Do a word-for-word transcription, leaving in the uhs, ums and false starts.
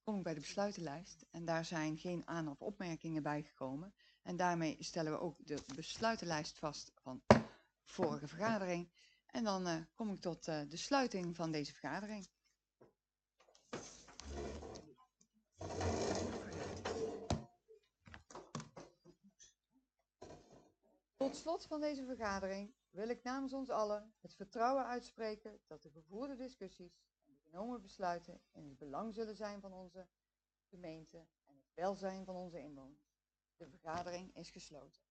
kom ik bij de besluitenlijst en daar zijn geen aan- of opmerkingen bijgekomen. En daarmee stellen we ook de besluitenlijst vast van de vorige vergadering. En dan uh, kom ik tot uh, de sluiting van deze vergadering. Tot slot van deze vergadering wil ik namens ons allen het vertrouwen uitspreken dat de gevoerde discussies en de genomen besluiten in het belang zullen zijn van onze gemeente en het welzijn van onze inwoners. De vergadering is gesloten.